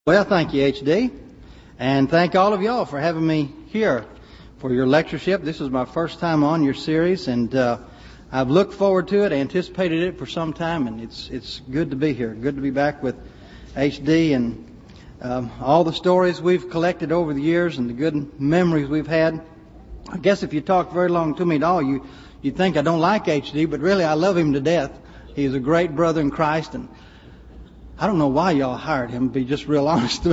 Well, thank you, HD. And thank all of y'all for having me here for your lectureship. This is my first time on your series, and I've looked forward to it, anticipated it for some time, and it's good to be here. Good to be back with HD and all the stories we've collected over the years and the good memories we've had. I guess if you talk very long to me at all, you'd think I don't like HD, but really I love him to death. He's a great brother in Christ, and I don't know why y'all hired him, to be just real honest.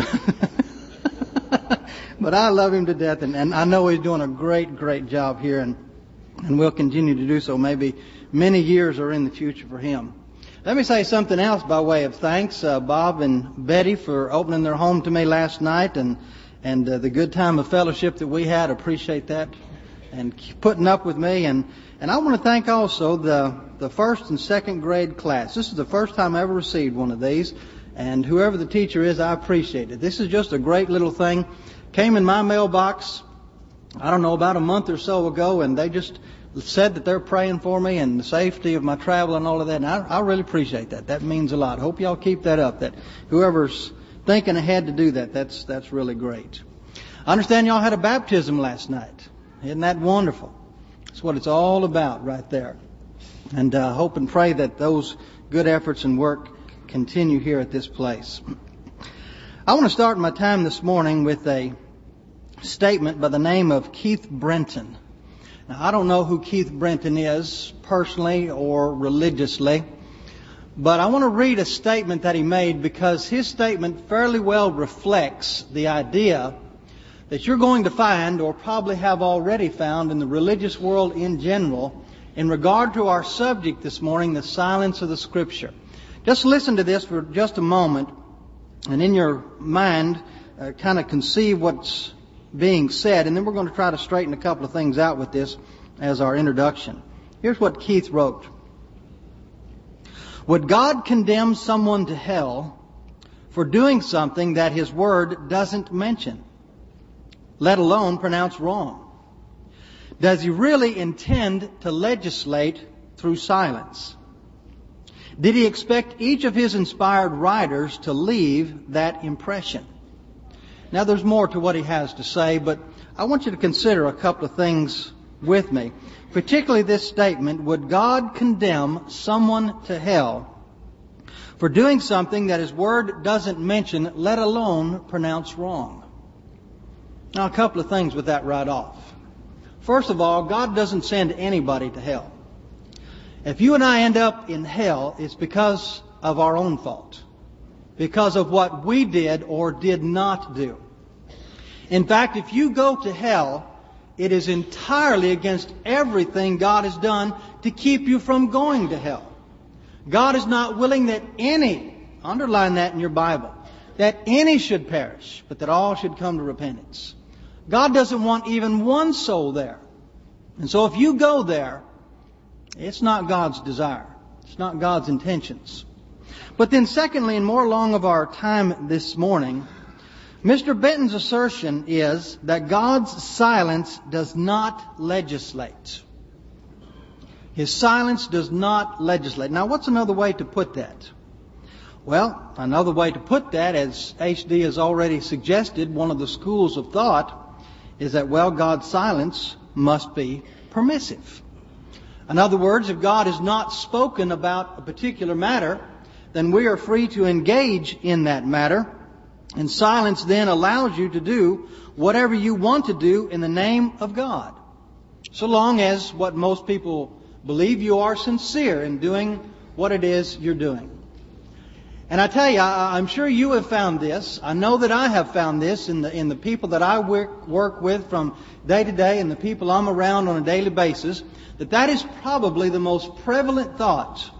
But I love him to death, and I know he's doing a great job here, and will continue to do so. Maybe many years are in the future for him. Let me say something else by way of thanks. Bob and Betty for opening their home to me last night, and the good time of fellowship that we had. Appreciate that, and putting up with me. And I want to thank also the first and second grade class. This is the first time I ever received one of these, and whoever the teacher is, I appreciate it. This is just a great little thing. Came in my mailbox, I don't know, about a month or so ago, and they just said that they're praying for me and the safety of my travel and all of that, and I really appreciate that. That means a lot. Hope y'all keep that up, that whoever's thinking ahead to do that, that's really great. I understand y'all had a baptism last night. Isn't that wonderful? That's what it's all about right there. And hope and pray that those good efforts and work continue here at this place. I want to start my time this morning with a statement by the name of Keith Brenton. Now, I don't know who Keith Brenton is personally or religiously, but I want to read a statement that he made because his statement fairly well reflects the idea that you're going to find, or probably have already found, in the religious world in general in regard to our subject this morning, the silence of the Scripture. Just listen to this for just a moment, and in your mind kind of conceive what's being said, and then we're going to try to straighten a couple of things out with this as our introduction. Here's what Keith wrote. Would God condemn someone to hell for doing something that His Word doesn't mention, let alone pronounce wrong? Does He really intend to legislate through silence? Did He expect each of His inspired writers to leave that impression? Now, there's more to what he has to say, but I want you to consider a couple of things with me. Particularly this statement, would God condemn someone to hell for doing something that His Word doesn't mention, let alone pronounce wrong? Now, a couple of things with that right off. First of all, God doesn't send anybody to hell. If you and I end up in hell, it's because of our own fault. Because of what we did or did not do. In fact, if you go to hell, it is entirely against everything God has done to keep you from going to hell. God is not willing that any, underline that in your Bible, that any should perish, but that all should come to repentance. God doesn't want even one soul there. And so if you go there, it's not God's desire. It's not God's intentions. But then secondly, and more along of our time this morning, Mr. Benton's assertion is that God's silence does not legislate. His silence does not legislate. Now, what's another way to put that? Well, another way to put that, as HD has already suggested, one of the schools of thought is that, well, God's silence must be permissive. In other words, if God has not spoken about a particular matter, then we are free to engage in that matter. And silence then allows you to do whatever you want to do in the name of God. So long as what most people believe, you are sincere in doing what it is you're doing. And I tell you, I'm sure you have found this. I know that I have found this in the people that I work with from day to day, and the people I'm around on a daily basis, that is probably the most prevalent thought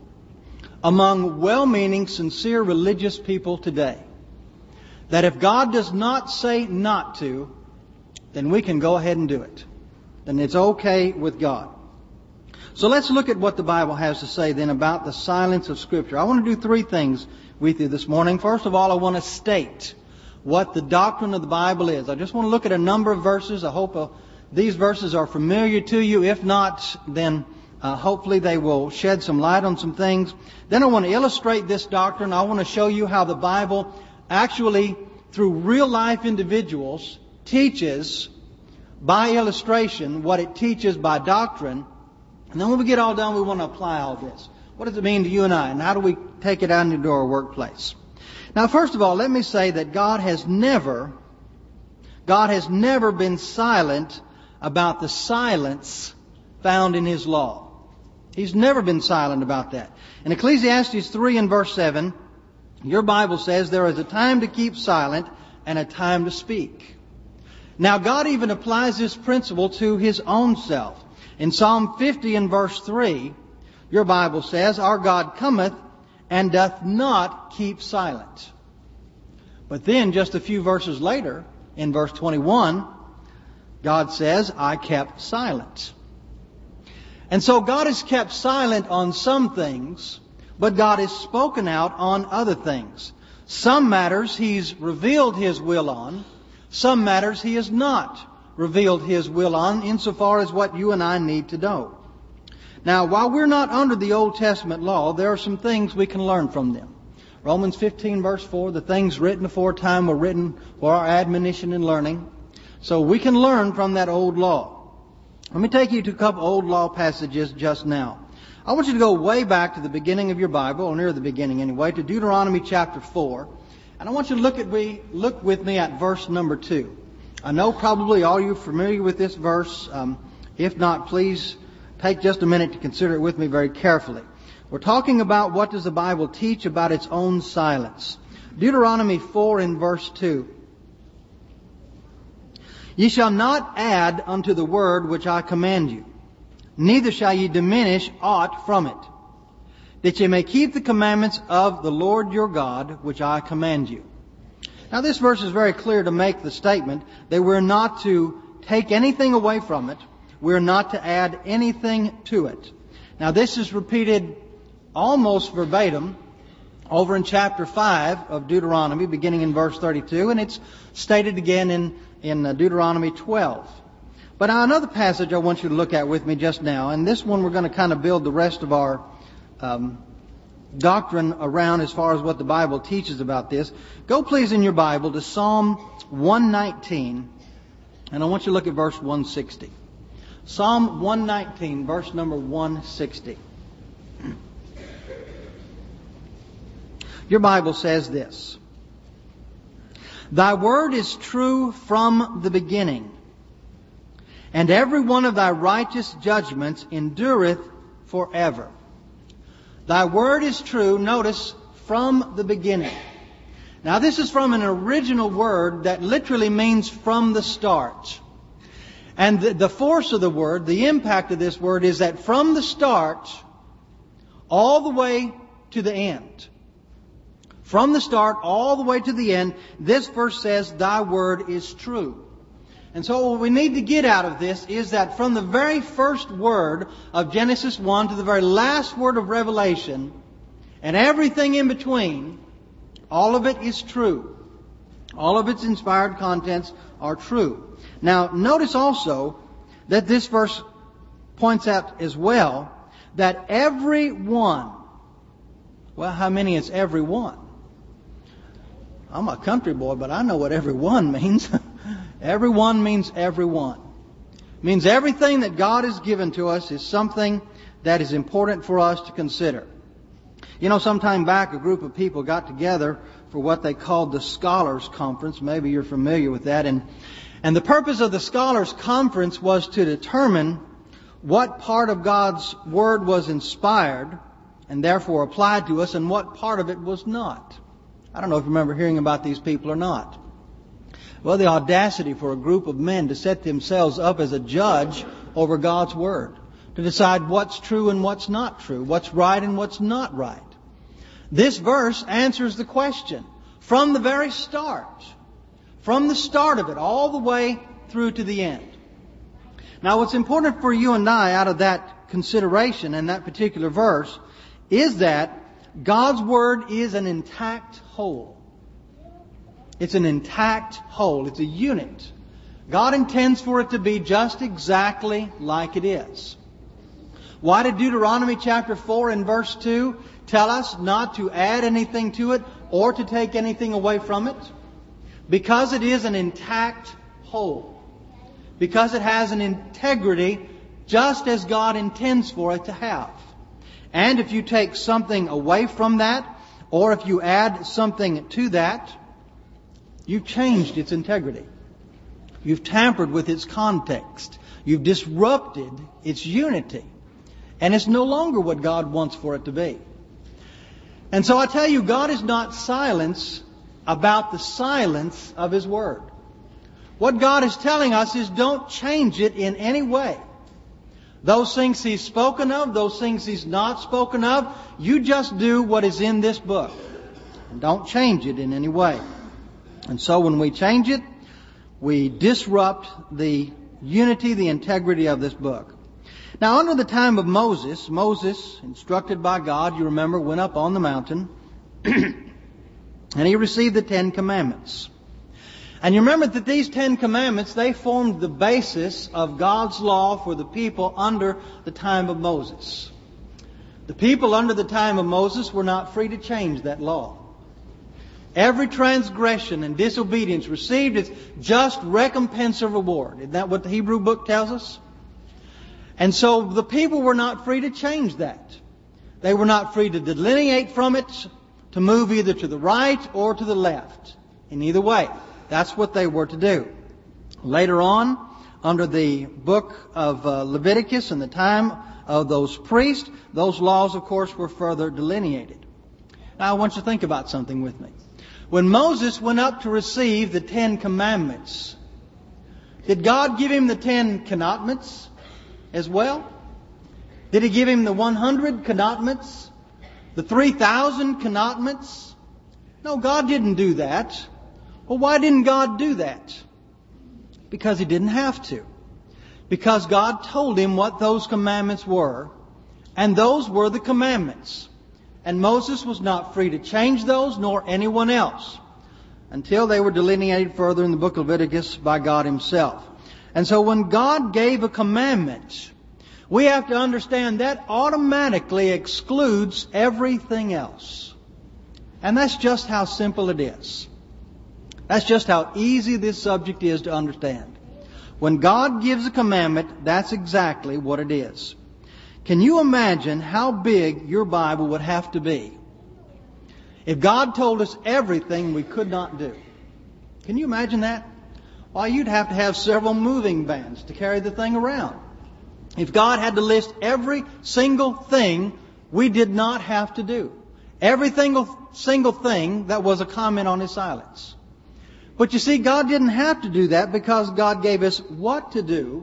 among well-meaning, sincere religious people today. That if God does not say not to, then we can go ahead and do it. Then it's okay with God. So let's look at what the Bible has to say then about the silence of Scripture. I want to do three things with you this morning. First of all, I want to state what the doctrine of the Bible is. I just want to look at a number of verses. I hope these verses are familiar to you. If not, then hopefully they will shed some light on some things. Then I want to illustrate this doctrine. I want to show you how the Bible actually, through real life individuals, teaches by illustration what it teaches by doctrine. And then when we get all done, we want to apply all this. What does it mean to you and I? And how do we take it out into our workplace? Now, first of all, let me say that God has never been silent about the silence found in His law. He's never been silent about that. In Ecclesiastes 3 and verse 7, your Bible says there is a time to keep silent and a time to speak. Now, God even applies this principle to His own self. In Psalm 50 and verse 3, your Bible says, our God cometh and doth not keep silent. But then, just a few verses later, in verse 21, God says, I kept silent. And so God has kept silent on some things, but God has spoken out on other things. Some matters He's revealed His will on. Some matters He has not revealed His will on, insofar as what you and I need to know. Now, while we're not under the Old Testament law, there are some things we can learn from them. Romans 15 verse 4, the things written aforetime were written for our admonition and learning. So we can learn from that old law. Let me take you to a couple old law passages just now. I want you to go way back to the beginning of your Bible, or near the beginning anyway, to Deuteronomy chapter 4. And I want you to look with me at verse number 2. I know probably all you are familiar with this verse. If not, please take just a minute to consider it with me very carefully. We're talking about what does the Bible teach about its own silence. Deuteronomy 4 in verse 2. Ye shall not add unto the word which I command you, neither shall ye diminish aught from it, that ye may keep the commandments of the Lord your God, which I command you. Now this verse is very clear to make the statement that we're not to take anything away from it. We're not to add anything to it. Now this is repeated almost verbatim over in chapter 5 of Deuteronomy, beginning in verse 32, and it's stated again in Deuteronomy 12. But now another passage I want you to look at with me just now, and this one we're going to kind of build the rest of our doctrine around as far as what the Bible teaches about this. Go please in your Bible to Psalm 119, and I want you to look at verse 160. Psalm 119, verse number 160. Your Bible says this: Thy word is true from the beginning, and every one of thy righteous judgments endureth forever. Thy word is true, notice, from the beginning. Now this is from an original word that literally means from the start. And the force of the word, the impact of this word is that from the start all the way to the end. From the start all the way to the end, this verse says, Thy word is true. And so what we need to get out of this is that from the very first word of Genesis 1 to the very last word of Revelation, and everything in between, all of it is true. All of its inspired contents are true. Now, notice also that this verse points out as well that every one, well, how many is every one? I'm a country boy, but I know what every one means. Everyone means everyone. It means everything that God has given to us is something that is important for us to consider. You know, some time back, a group of people got together for what they called the Scholars Conference. Maybe you're familiar with that. And the purpose of the Scholars Conference was to determine what part of God's Word was inspired and therefore applied to us and what part of it was not. I don't know if you remember hearing about these people or not. Well, the audacity for a group of men to set themselves up as a judge over God's Word, to decide what's true and what's not true, what's right and what's not right. This verse answers the question from the very start, from the start of it all the way through to the end. Now, what's important for you and I out of that consideration and that particular verse is that God's Word is an intact whole. It's an intact whole. It's a unit. God intends for it to be just exactly like it is. Why did Deuteronomy chapter 4 and verse 2 tell us not to add anything to it, or to take anything away from it, because it is an intact whole, because it has an integrity just as God intends for it to have. And if you take something away from that, or if you add something to that, you've changed its integrity. You've tampered with its context. You've disrupted its unity. And it's no longer what God wants for it to be. And so I tell you, God is not silent about the silence of His Word. What God is telling us is don't change it in any way. Those things He's spoken of, those things He's not spoken of, you just do what is in this book. And don't change it in any way. And so when we change it, we disrupt the unity, the integrity of this book. Now, under the time of Moses, instructed by God, you remember, went up on the mountain and he received the 10 Commandments. And you remember that these 10 Commandments, they formed the basis of God's law for the people under the time of Moses. The people under the time of Moses were not free to change that law. Every transgression and disobedience received its just recompense or reward. Isn't that what the Hebrew book tells us? And so the people were not free to change that. They were not free to delineate from it, to move either to the right or to the left. In either way, that's what they were to do. Later on, under the book of Leviticus and the time of those priests, those laws, of course, were further delineated. Now I want you to think about something with me. When Moses went up to receive the 10 Commandments, did God give him the 10 Commandments as well? Did He give him the 100 Commandments? The 3,000 Commandments? No, God didn't do that. Well, why didn't God do that? Because He didn't have to. Because God told him what those commandments were, and those were the commandments. And Moses was not free to change those, nor anyone else, until they were delineated further in the book of Leviticus by God Himself. And so when God gave a commandment, we have to understand that automatically excludes everything else. And that's just how simple it is. That's just how easy this subject is to understand. When God gives a commandment, that's exactly what it is. Can you imagine how big your Bible would have to be if God told us everything we could not do? Can you imagine that? Why, you'd have to have several moving vans to carry the thing around. If God had to list every single thing we did not have to do. Every single thing that was a comment on His silence. But you see, God didn't have to do that because God gave us what to do,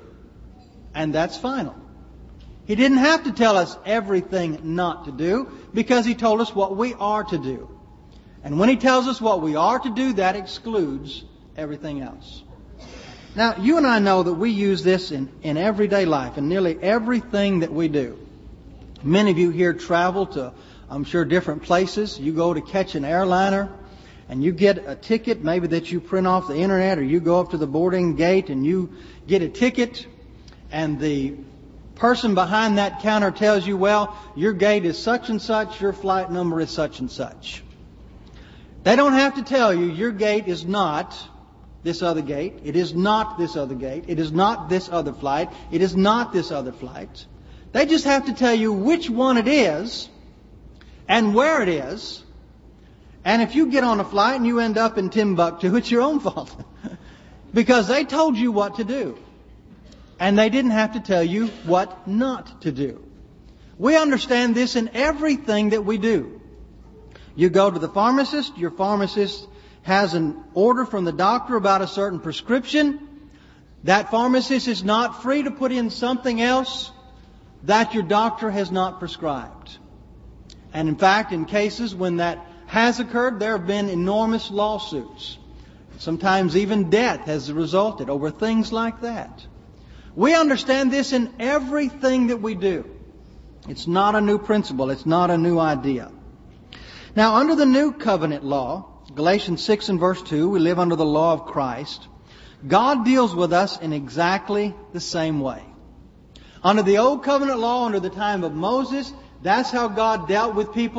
and that's final. He didn't have to tell us everything not to do because He told us what we are to do. And when He tells us what we are to do, that excludes everything else. Now, you and I know that we use this in everyday life, in nearly everything that we do. Many of you here travel to, I'm sure, different places. You go to catch an airliner and you get a ticket, maybe that you print off the internet, or you go up to the boarding gate and you get a ticket, and the person behind that counter tells you, well, your gate is such and such, your flight number is such and such. They don't have to tell you your gate is not this other gate. It is not this other gate. It is not this other flight. It is not this other flight. They just have to tell you which one it is and where it is. And if you get on a flight and you end up in Timbuktu, it's your own fault. Because they told you what to do. And they didn't have to tell you what not to do. We understand this in everything that we do. You go to the pharmacist, your pharmacist has an order from the doctor about a certain prescription. That pharmacist is not free to put in something else that your doctor has not prescribed. And in fact, in cases when that has occurred, there have been enormous lawsuits. Sometimes even death has resulted over things like that. We understand this in everything that we do. It's not a new principle. It's not a new idea. Now, under the new covenant law, Galatians 6 and verse 2, we live under the law of Christ. God deals with us in exactly the same way. Under the old covenant law, under the time of Moses, that's how God dealt with people.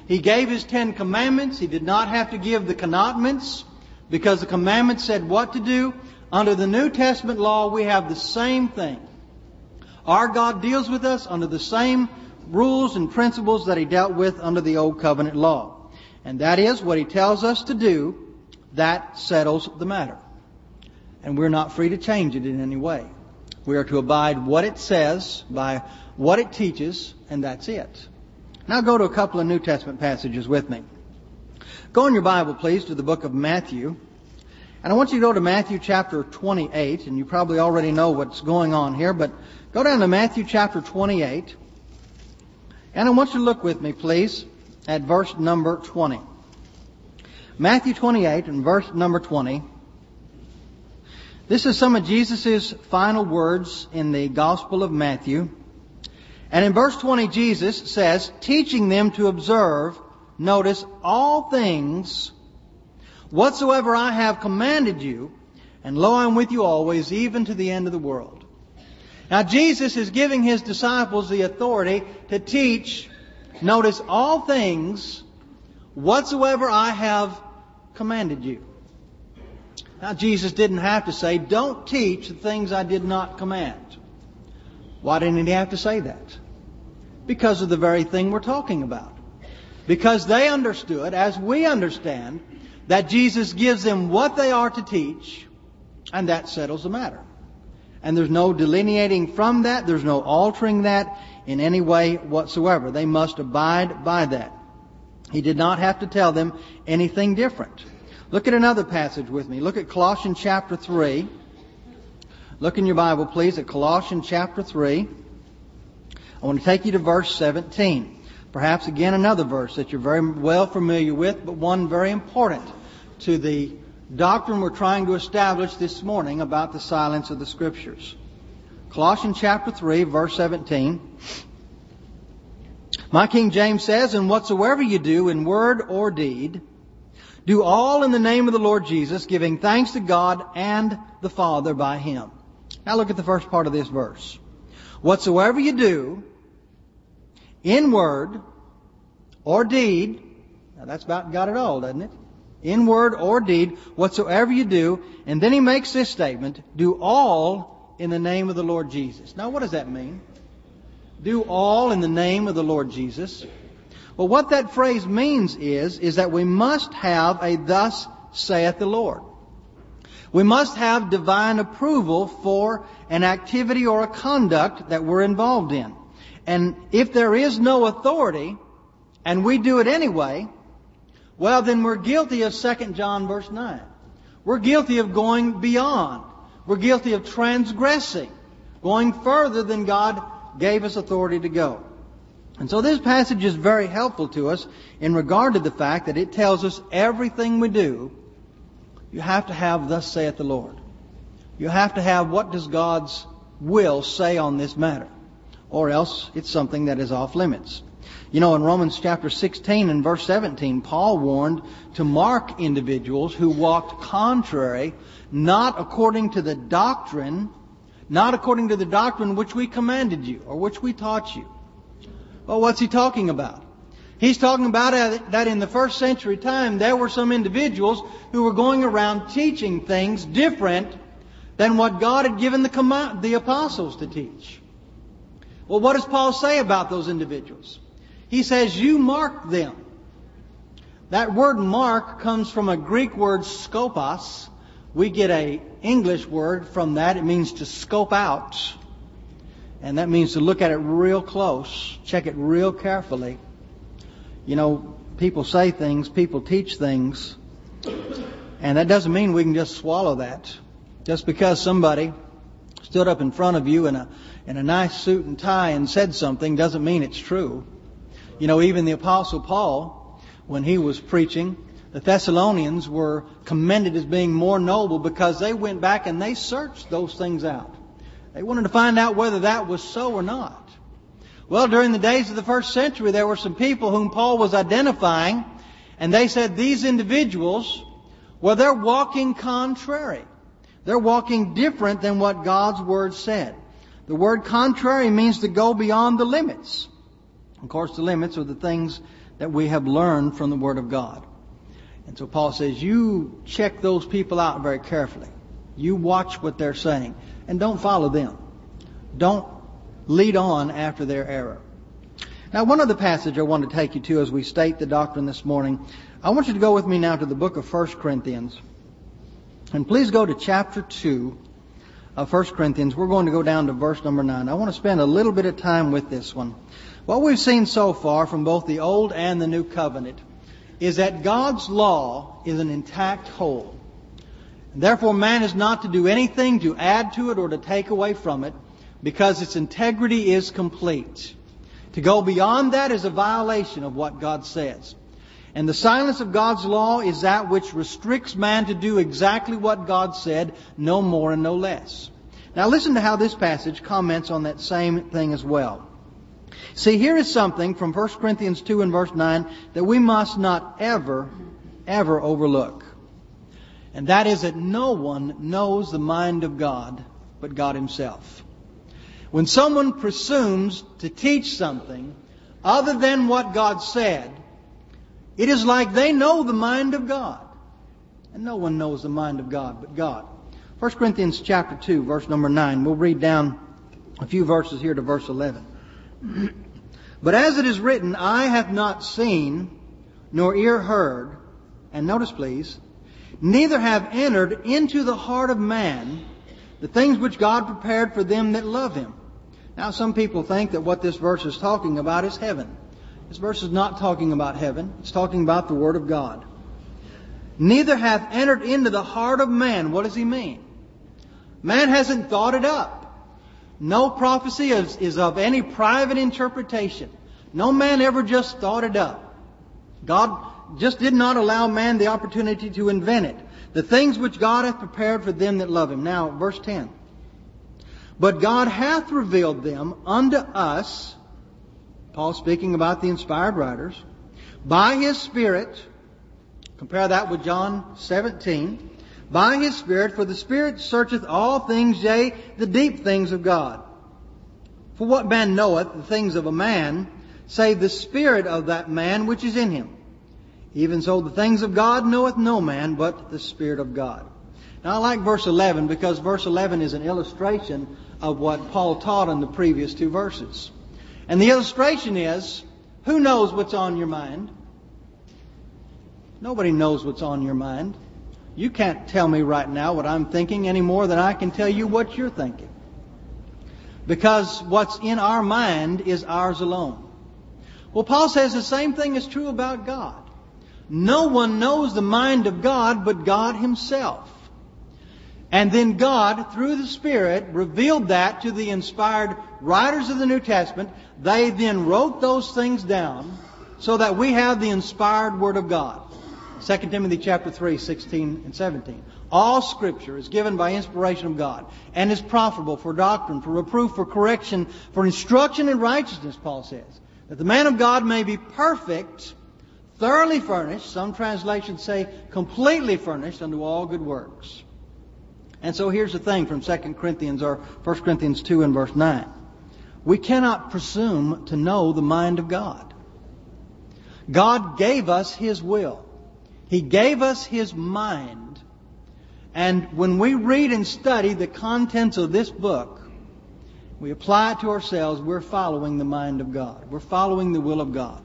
He gave His 10 commandments. He did not have to give the commandments because the commandments said what to do. Under the New Testament law, we have the same thing. Our God deals with us under the same rules and principles that He dealt with under the Old Covenant law. And that is what He tells us to do, that settles the matter. And we're not free to change it in any way. We are to abide what it says by what it teaches, and that's it. Now go to a couple of New Testament passages with me. Go in your Bible, please, to the book of Matthew. And I want you to go to Matthew chapter 28, and you probably already know what's going on here, but go down to Matthew chapter 28. And I want you to look with me, please, at verse number 20. Matthew 28 and verse number 20. This is some of Jesus' final words in the Gospel of Matthew. And in verse 20, Jesus says, teaching them to observe, notice, all things whatsoever I have commanded you, and lo, I'm with you always, even to the end of the world. Now, Jesus is giving His disciples the authority to teach, notice, all things whatsoever I have commanded you. Now, Jesus didn't have to say, don't teach the things I did not command. Why didn't He have to say that? Because of the very thing we're talking about. Because they understood, as we understand, that Jesus gives them what they are to teach, and that settles the matter. And there's no delineating from that, there's no altering that in any way whatsoever. They must abide by that. He did not have to tell them anything different. Look at another passage with me. Look at Colossians chapter 3. Look in your Bible, please, at Colossians chapter 3. I want to take you to verse 17. Perhaps again another verse that you're very well familiar with, but one very important to the doctrine we're trying to establish this morning about the silence of the Scriptures. Colossians chapter 3, verse 17. My King James says, and whatsoever you do in word or deed, do all in the name of the Lord Jesus, giving thanks to God and the Father by Him. Now look at the first part of this verse. Whatsoever you do in word or deed, now that's about got it all, doesn't it? In word or deed, whatsoever you do, and then he makes this statement, do all in the name of the Lord Jesus. Now what does that mean? Do all in the name of the Lord Jesus. Well, what that phrase means is that we must have a thus saith the Lord. We must have divine approval for an activity or a conduct that we're involved in. And if there is no authority, and we do it anyway, well, then we're guilty of 2 John verse 9. We're guilty of going beyond. We're guilty of transgressing, going further than God gave us authority to go. And so this passage is very helpful to us in regard to the fact that it tells us everything we do, you have to have thus saith the Lord. You have to have what does God's will say on this matter, or else it's something that is off limits. You know, in Romans chapter 16 and verse 17, Paul warned to mark individuals who walked contrary, not according to the doctrine which we commanded you or which we taught you. Well, what's he talking about? He's talking about that in the first century time, there were some individuals who were going around teaching things different than what God had given the apostles to teach. Well, what does Paul say about those individuals? He says, you mark them. That word mark comes from a Greek word skopos. We get an English word from that. It means to scope out. And that means to look at it real close, check it real carefully. You know, people say things, people teach things, and that doesn't mean we can just swallow that. Just because somebody stood up in front of you in a nice suit and tie and said something doesn't mean it's true. You know, even the Apostle Paul, when he was preaching, the Thessalonians were commended as being more noble because they went back and they searched those things out. They wanted to find out whether that was so or not. Well, during the days of the first century, there were some people whom Paul was identifying, and they said these individuals, well, they're walking contrary. They're walking different than what God's Word said. The word contrary means to go beyond the limits. Of course, the limits are the things that we have learned from the Word of God. And so Paul says, you check those people out very carefully. You watch what they're saying and don't follow them. Don't lead on after their error. Now, one other passage I want to take you to as we state the doctrine this morning. I want you to go with me now to the book of 1 Corinthians. And please go to chapter 2 of 1 Corinthians. We're going to go down to verse number 9. I want to spend a little bit of time with this one. What we've seen so far from both the Old and the New Covenant is that God's law is an intact whole. And therefore, man is not to do anything to add to it or to take away from it, because its integrity is complete. To go beyond that is a violation of what God says. And the silence of God's law is that which restricts man to do exactly what God said, no more and no less. Now listen to how this passage comments on that same thing as well. See, here is something from 1 Corinthians 2 and verse 9 that we must not ever overlook. And that is that no one knows the mind of God but God Himself. When someone presumes to teach something other than what God said, it is like they know the mind of God. And no one knows the mind of God but God. 1 Corinthians chapter 2, verse number 9. We'll read down a few verses here to verse 11. But as it is written, eye hath not seen, nor ear heard, and notice please, neither have entered into the heart of man the things which God prepared for them that love Him. Now some people think that what this verse is talking about is heaven. This verse is not talking about heaven. It's talking about the Word of God. Neither hath entered into the heart of man. What does he mean? Man hasn't thought it up. No prophecy is of any private interpretation. No man ever just thought it up. God just did not allow man the opportunity to invent it. The things which God hath prepared for them that love Him. Now, verse 10. But God hath revealed them unto us, Paul speaking about the inspired writers, by His Spirit. Compare that with John 17. By His Spirit, for the Spirit searcheth all things, yea, the deep things of God. For what man knoweth the things of a man, save the Spirit of that man which is in him? Even so the things of God knoweth no man, but the Spirit of God. Now I like verse 11 because verse 11 is an illustration of what Paul taught in the previous two verses. And the illustration is, who knows what's on your mind? Nobody knows what's on your mind. You can't tell me right now what I'm thinking any more than I can tell you what you're thinking. Because what's in our mind is ours alone. Well, Paul says the same thing is true about God. No one knows the mind of God but God Himself. And then God, through the Spirit, revealed that to the inspired writers of the New Testament. They then wrote those things down so that we have the inspired Word of God. 2 Timothy chapter 3, 16 and 17. All Scripture is given by inspiration of God and is profitable for doctrine, for reproof, for correction, for instruction in righteousness, Paul says, that the man of God may be perfect, thoroughly furnished, some translations say completely furnished unto all good works. And so here's the thing from 2 Corinthians or 1 Corinthians 2 and verse 9. We cannot presume to know the mind of God. God gave us His will. He gave us His mind. And when we read and study the contents of this book, we apply it to ourselves, we're following the mind of God. We're following the will of God.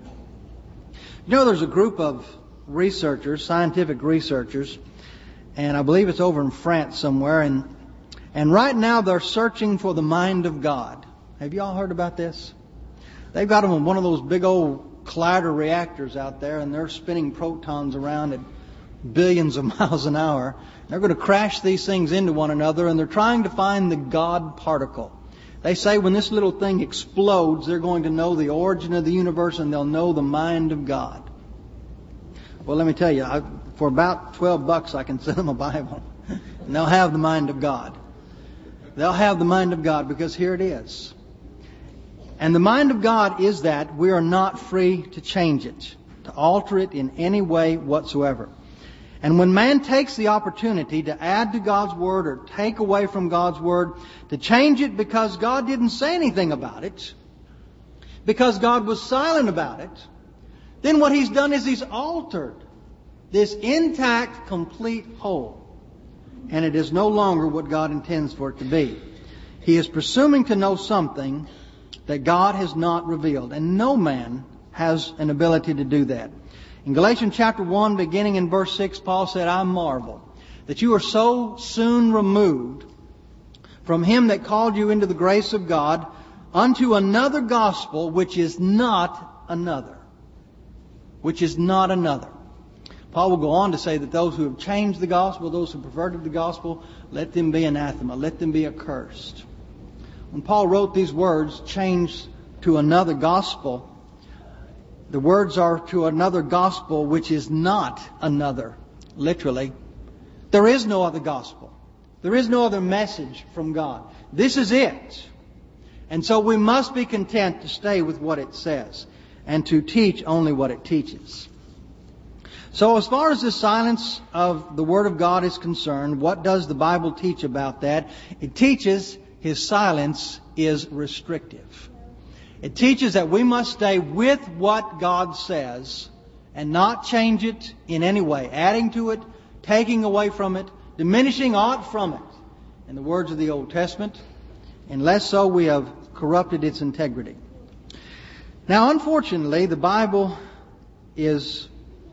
You know, there's a group of researchers, scientific researchers, and I believe it's over in France somewhere, and right now they're searching for the mind of God. Have you all heard about this? They've got them in one of those big old collider reactors out there, and they're spinning protons around at billions of miles an hour. They're going to crash these things into one another, and they're trying to find the God particle. They say when this little thing explodes, they're going to know the origin of the universe, and they'll know the mind of God. Well, let me tell you, for about $12 I can send them a Bible, and they'll have the mind of God. They'll have the mind of God, because here it is. And the mind of God is that we are not free to change it, to alter it in any way whatsoever. And when man takes the opportunity to add to God's Word or take away from God's Word, to change it because God didn't say anything about it, because God was silent about it, then what He's done is He's altered this intact, complete whole. And it is no longer what God intends for it to be. He is presuming to know something that God has not revealed. And no man has an ability to do that. In Galatians chapter 1, beginning in verse 6, Paul said, I marvel that you are so soon removed from Him that called you into the grace of God unto another gospel, which is not another. Which is not another. Paul will go on to say that those who have changed the gospel, those who perverted the gospel, let them be anathema, let them be accursed. When Paul wrote these words, change to another gospel, the words are to another gospel which is not another. Literally, there is no other gospel. There is no other message from God. This is it. And so we must be content to stay with what it says and to teach only what it teaches. So as far as the silence of the Word of God is concerned, what does the Bible teach about that? It teaches His silence is restrictive. It teaches that we must stay with what God says and not change it in any way, adding to it, taking away from it, diminishing aught from it. In the words of the Old Testament, unless so we have corrupted its integrity. Now, unfortunately, the Bible is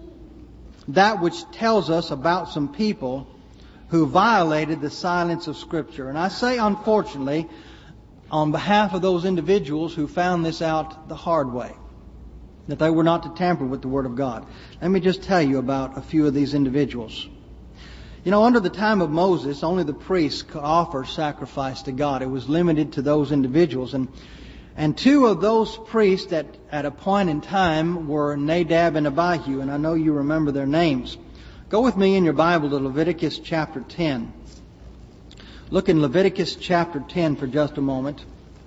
that which tells us about some people who violated the silence of Scripture. And I say unfortunately on behalf of those individuals who found this out the hard way, that they were not to tamper with the Word of God. Let me just tell you about a few of these individuals. You know, under the time of Moses, only the priests could offer sacrifice to God. It was limited to those individuals. And two of those priests that at a point in time were Nadab and Abihu, and I know you remember their names. Go with me in your Bible to Leviticus chapter 10. Look in Leviticus chapter 10 for just a moment.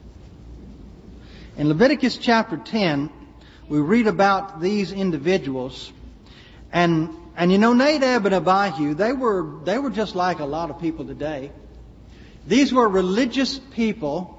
In Leviticus chapter 10, we read about these individuals. And you know, Nadab and Abihu, they were just like a lot of people today. These were religious people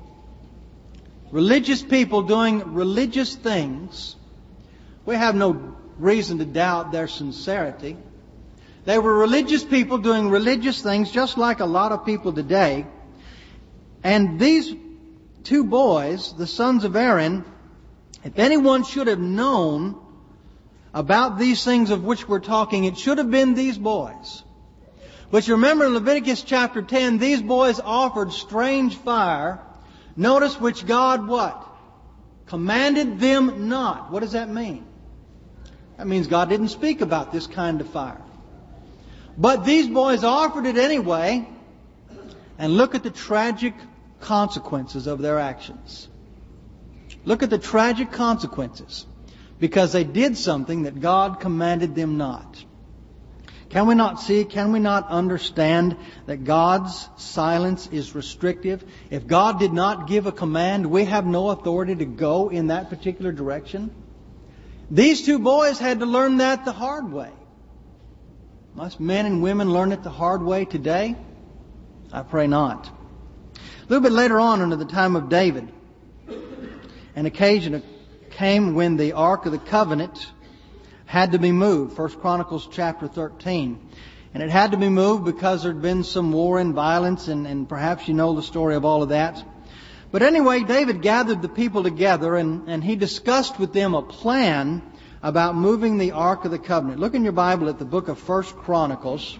doing religious things. We have no reason to doubt their sincerity. They were religious people doing religious things just like a lot of people today. And these two boys, the sons of Aaron, if anyone should have known about these things of which we're talking, it should have been these boys. But you remember in Leviticus chapter 10, these boys offered strange fire. Notice which God what? Commanded them not. What does that mean? That means God didn't speak about this kind of fire. But these boys offered it anyway. And look at the tragic consequences of their actions. Look at the tragic consequences. Because they did something that God commanded them not. Can we not see, can we not understand that God's silence is restrictive? If God did not give a command, we have no authority to go in that particular direction. These two boys had to learn that the hard way. Must men and women learn it the hard way today? I pray not. A little bit later on, under the time of David, an occasion came when the Ark of the Covenant had to be moved. 1 Chronicles chapter 13. And it had to be moved because there had been some war and violence, and perhaps you know the story of all of that. But anyway, David gathered the people together and he discussed with them a plan about moving the Ark of the Covenant. Look in your Bible at the book of 1 Chronicles.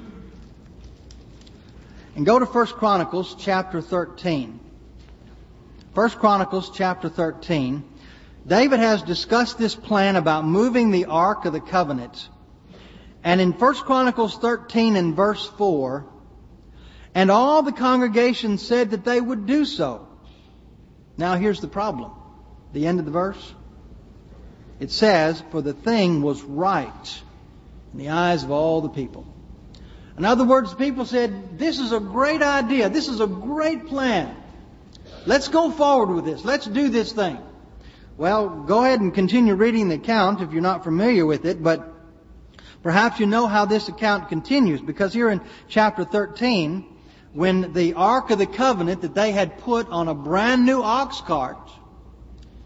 And go to 1 Chronicles chapter 13. 1 Chronicles chapter 13. David has discussed this plan about moving the Ark of the Covenant. And in 1 Chronicles 13 and verse 4, and all the congregation said that they would do so. Now here's the problem. The end of the verse. It says, for the thing was right in the eyes of all the people. In other words, people said, this is a great idea. This is a great plan. Let's go forward with this. Let's do this thing. Well, go ahead and continue reading the account if you're not familiar with it, but perhaps you know how this account continues, because here in chapter 13, when the Ark of the Covenant that they had put on a brand new ox cart,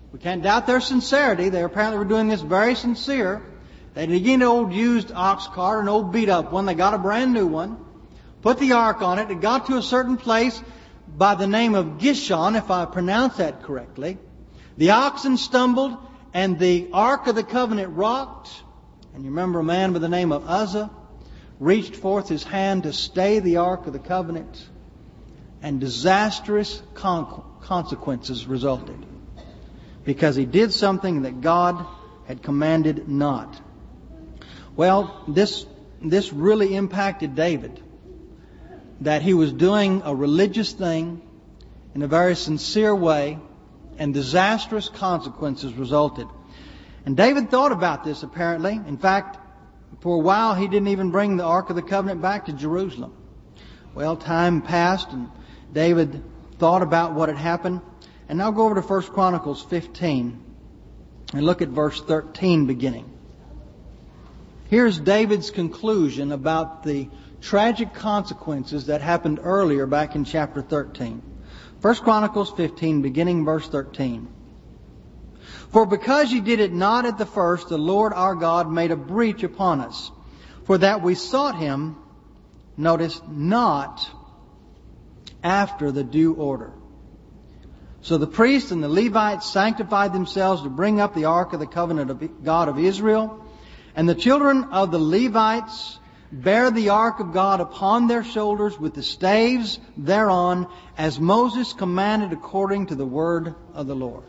We can't doubt their sincerity. They apparently were doing this very sincere. They didn't get an old used ox cart, an old beat up one. They got a brand new one, put the ark on it. It got to a certain place by the name of Gishon, if I pronounce that correctly. The oxen stumbled and the ark of the covenant rocked. And you remember a man by the name of Uzzah reached forth his hand to stay the ark of the covenant, and disastrous consequences resulted because he did something that God had commanded not. Well, this really impacted David, that he was doing a religious thing in a very sincere way, and disastrous consequences resulted. And David thought about this, apparently. In fact, for a while he didn't even bring the Ark of the Covenant back to Jerusalem. Well, time passed and David thought about what had happened. And now go over to 1 Chronicles 15 and look at verse 13 beginning. Here's David's conclusion about the tragic consequences that happened earlier back in chapter 13. 1 Chronicles 15 beginning verse 13. For because ye did it not at the first, the Lord our God made a breach upon us, for that we sought Him, notice, not after the due order. So the priests and the Levites sanctified themselves to bring up the ark of the covenant of God of Israel, and the children of the Levites bear the ark of God upon their shoulders with the staves thereon, as Moses commanded according to the word of the Lord.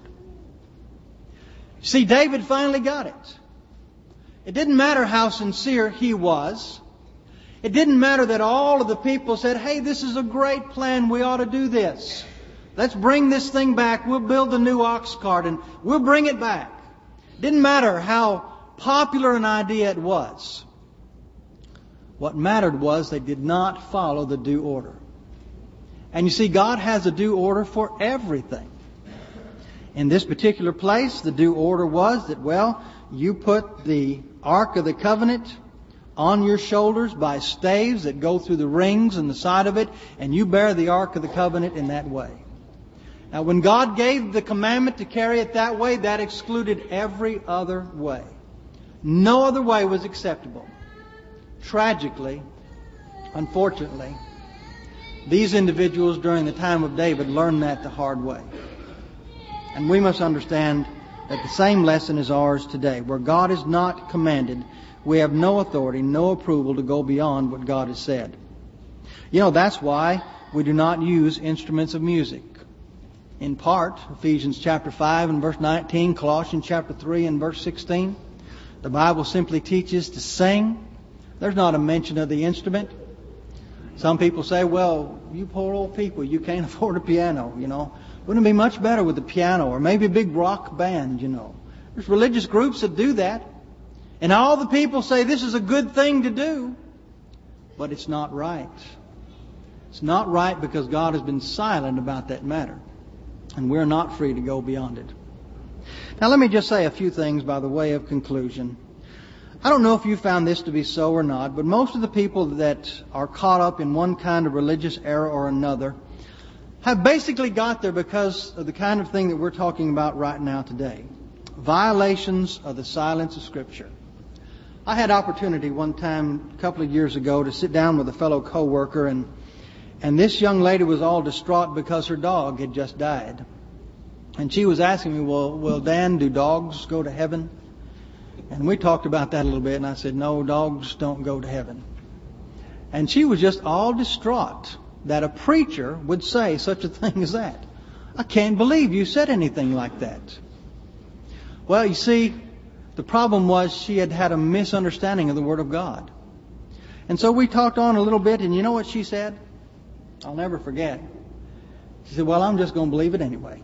See, David finally got it. It didn't matter how sincere he was. It didn't matter that all of the people said, hey, this is a great plan. We ought to do this. Let's bring this thing back. We'll build a new ox cart and we'll bring it back. It didn't matter how popular an idea it was. What mattered was they did not follow the due order. And you see, God has a due order for everything. In this particular place, the due order was that, well, you put the Ark of the Covenant on your shoulders by staves that go through the rings in the side of it, and you bear the Ark of the Covenant in that way. Now, when God gave the commandment to carry it that way, that excluded every other way. No other way was acceptable. Tragically, unfortunately, these individuals during the time of David learned that the hard way. And we must understand that the same lesson is ours today. Where God is not commanded, we have no authority, no approval to go beyond what God has said. You know, that's why we do not use instruments of music. In part, Ephesians chapter 5 and verse 19, Colossians chapter 3 and verse 16. The Bible simply teaches to sing. There's not a mention of the instrument. Some people say, well, you poor old people, you can't afford a piano, you know. Wouldn't it be much better with a piano or maybe a big rock band, you know. There's religious groups that do that. And all the people say this is a good thing to do. But it's not right. It's not right because God has been silent about that matter. And we're not free to go beyond it. Now let me just say a few things by the way of conclusion. I don't know if you found this to be so or not, but most of the people that are caught up in one kind of religious error or another have basically got there because of the kind of thing that we're talking about right now today. Violations of the silence of Scripture. I had opportunity one time, a couple of years ago, to sit down with a fellow co-worker, and this young lady was all distraught because her dog had just died. And she was asking me, well, Dan, do dogs go to heaven? And we talked about that a little bit, and I said, no, dogs don't go to heaven. And she was just all distraught that a preacher would say such a thing as that. I can't believe you said anything like that. Well, you see, the problem was she had had a misunderstanding of the Word of God. And so we talked on a little bit, and you know what she said? I'll never forget. She said, well, I'm just going to believe it anyway.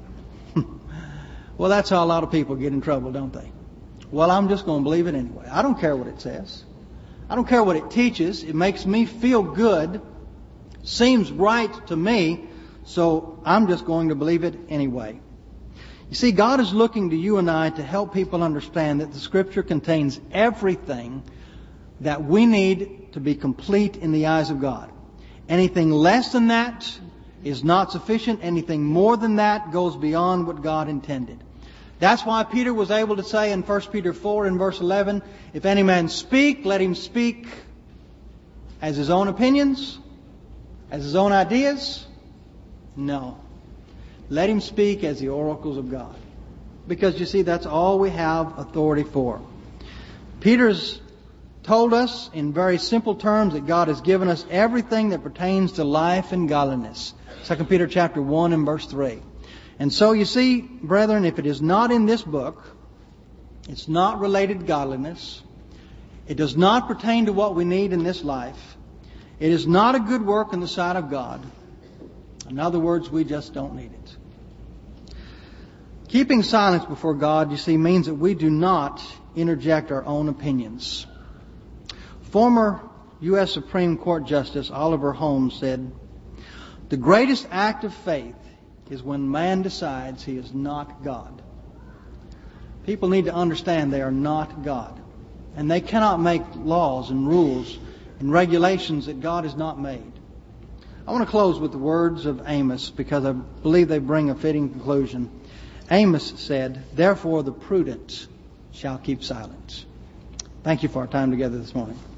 Well, that's how a lot of people get in trouble, don't they? Well, I'm just going to believe it anyway. I don't care what it says. I don't care what it teaches. It makes me feel good. Seems right to me. So I'm just going to believe it anyway. You see, God is looking to you and I to help people understand that the Scripture contains everything that we need to be complete in the eyes of God. Anything less than that is not sufficient. Anything more than that goes beyond what God intended. That's why Peter was able to say in 1 Peter 4 and verse 11, if any man speak, let him speak as his own opinions, as his own ideas. No. Let him speak as the oracles of God. Because you see, that's all we have authority for. Peter's told us in very simple terms that God has given us everything that pertains to life and godliness. 2 Peter chapter 1 and verse 3. And so you see, brethren, if it is not in this book, it's not related to godliness, it does not pertain to what we need in this life, it is not a good work in the sight of God. In other words, we just don't need it. Keeping silence before God, you see, means that we do not interject our own opinions. Former U.S. Supreme Court Justice Oliver Holmes said, the greatest act of faith is when man decides he is not God. People need to understand they are not God. And they cannot make laws and rules and regulations that God has not made. I want to close with the words of Amos because I believe they bring a fitting conclusion. Amos said, therefore the prudent shall keep silence. Thank you for our time together this morning.